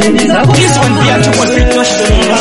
This one be a triple fit touch to me.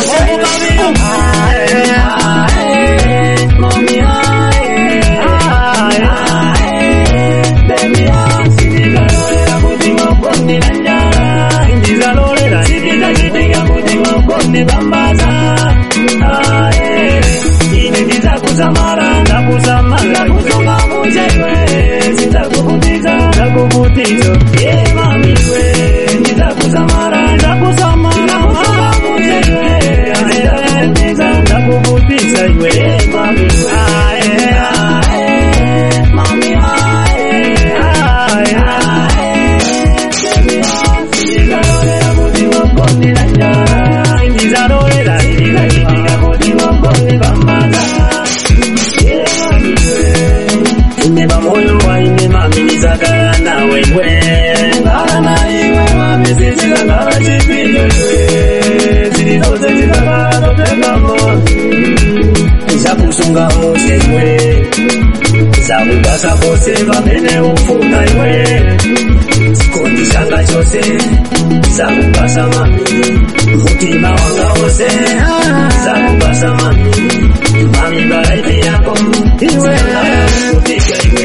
Zakubasa kose vamene ufuna iwe sikondishanga chose zakubasa mami mutima wanga wose zakubasa mami mami baraiti yako iwe kutika iwe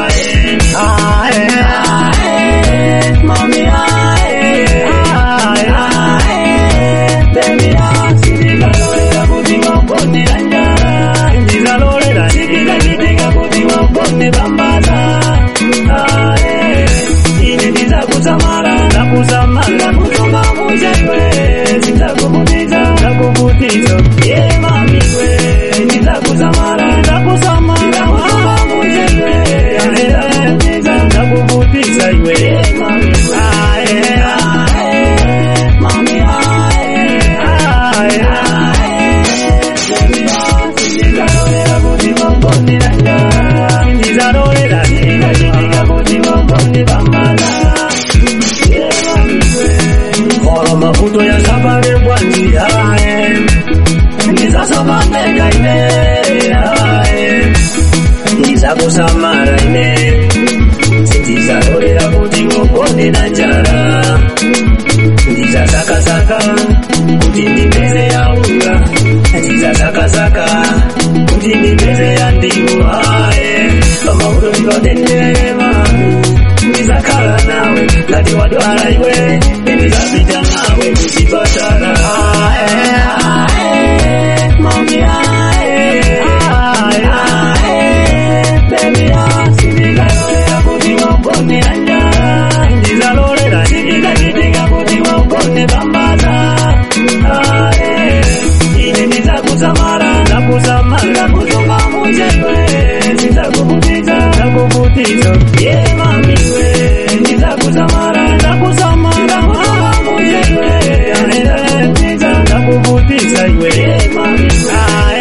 mami baby asindikalolera kuti waponiranja ndizalolera ndikikachitika kuti wapone bambaza ine ndizakusamala ndakusamala kusunga muchaiwe ndizakuvutiza ndakuvutiza ye mamiwe ndizakusamala ndakusamala kusunga muchaiwe ndizakuvutiza ndakuvutiza iwe ye mamiwe mafuto ya safari bwanji nizasomamega ine nizakusamara ine sindizalolera kuti ngopone na njala ndizasakasaka kuti ndipeze yaunga ndizasakasaka kuti ndipeze yandiwo pamafuto ndikotenderema ndizakhala nawe ngati wadwala iwe ndizapita nawe kuchipatala mami baby asindikalolera kuti waponera njala ndizalolera ndikikachitika kuti wapone bambaza ine ndizakusamala ndakusamala kusunga muchaiwe ndizakuvutiza ndakuvutiza ye mamiwe ndizakusamala ndakusamala muchaiwe ndakuvutiza iwe ye mamiwe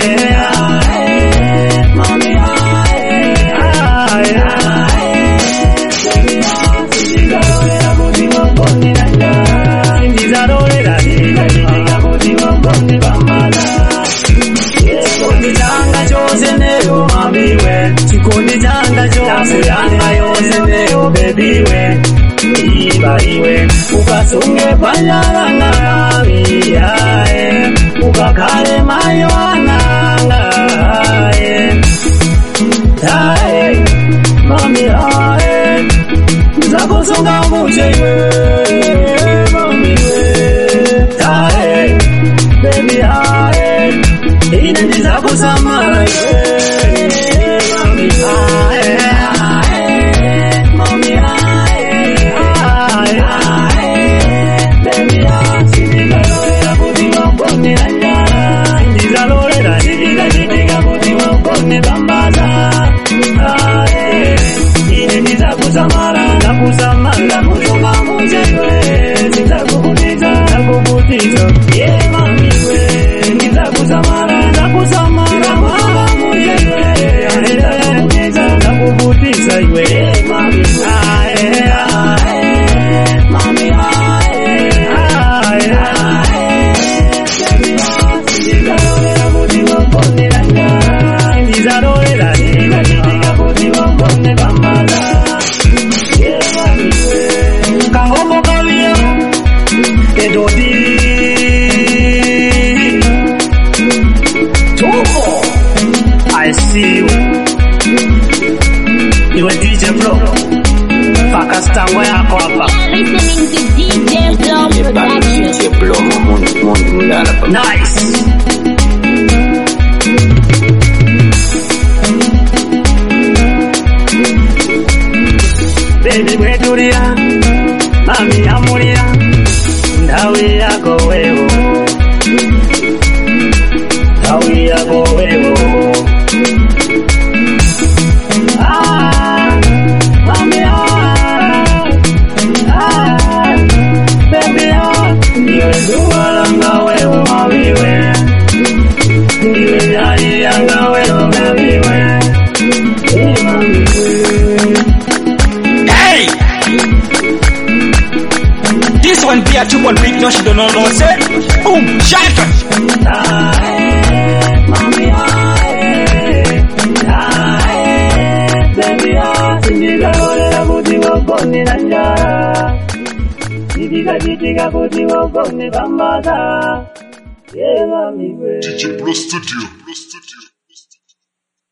chikondi changa chose yanga yose neyo bebiwe ibaiwe ukasunge panyalanga miyae ukakale mayo ananga mami zakusunga muchaiwe mamiwe baby ine ndizakusamala iwe Samara, nakusamala, kusunga muchaiwe, ndizakuvutiza, ndakuvutiza, ye mamiwe. Nice. Baby wetulia, mami amulia, ndawi yako wewe, ndawi yako wewe. Mami baby niwe duwalanga wewe mawiwe, niwe yari yanga wewe mawiwe. This one be a triple big no she don't know say boom shot. Mami baby sindiga gorera kuti wogone nanjara, sindiga kuti wogone bambata. Yeah mami we Chichi Pro Studio.